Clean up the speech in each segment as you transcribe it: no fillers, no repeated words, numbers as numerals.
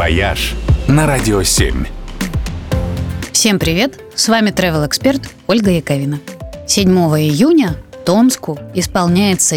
«Вояж» на Радио 7. Всем привет! С вами travel-эксперт Ольга Яковина. 7 июня Томску исполняется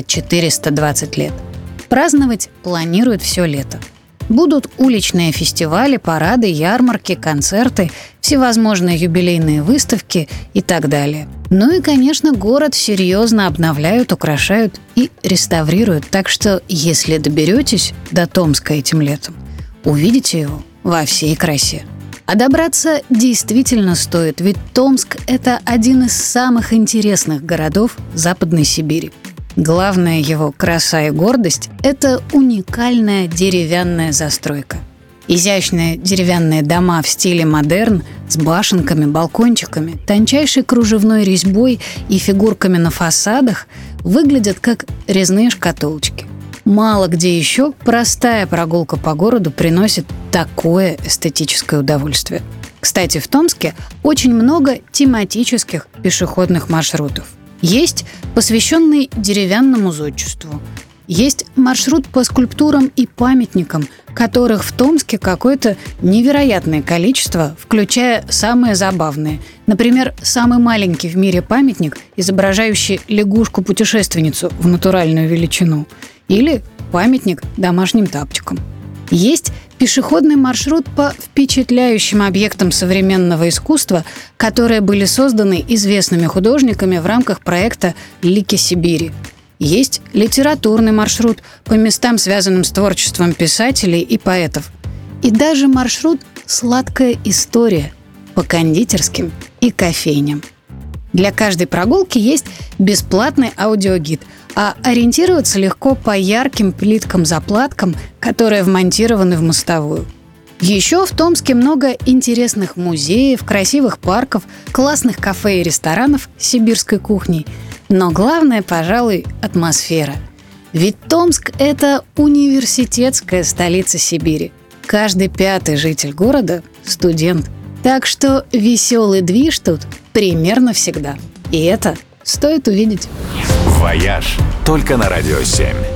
420 лет. Праздновать планируют все лето. Будут уличные фестивали, парады, ярмарки, концерты, всевозможные юбилейные выставки и так далее. Ну и, конечно, город серьезно обновляют, украшают и реставрируют. Так что, если доберетесь до Томска этим летом, увидите его во всей красе. А добраться действительно стоит, ведь Томск – это один из самых интересных городов Западной Сибири. Главная его краса и гордость – это уникальная деревянная застройка. Изящные деревянные дома в стиле модерн с башенками, балкончиками, тончайшей кружевной резьбой и фигурками на фасадах выглядят как резные шкатулочки. Мало где еще простая прогулка по городу приносит такое эстетическое удовольствие. Кстати, в Томске очень много тематических пешеходных маршрутов. Есть посвященный деревянному зодчеству. Есть маршрут по скульптурам и памятникам, которых в Томске какое-то невероятное количество, включая самые забавные. Например, самый маленький в мире памятник, изображающий лягушку-путешественницу в натуральную величину. Или памятник домашним тапочкам. Есть пешеходный маршрут по впечатляющим объектам современного искусства, которые были созданы известными художниками в рамках проекта «Лики Сибири». Есть литературный маршрут по местам, связанным с творчеством писателей и поэтов. И даже маршрут «Сладкая история» по кондитерским и кофейням. Для каждой прогулки есть бесплатный аудиогид, а ориентироваться легко по ярким плиткам-заплаткам, которые вмонтированы в мостовую. Еще в Томске много интересных музеев, красивых парков, классных кафе и ресторанов с сибирской кухней. Но главное, пожалуй, атмосфера. Ведь Томск – это университетская столица Сибири. Каждый 5-й житель города – студент. Так что веселый движ тут примерно всегда. И это стоит увидеть. «Вояж» только на Радио 7.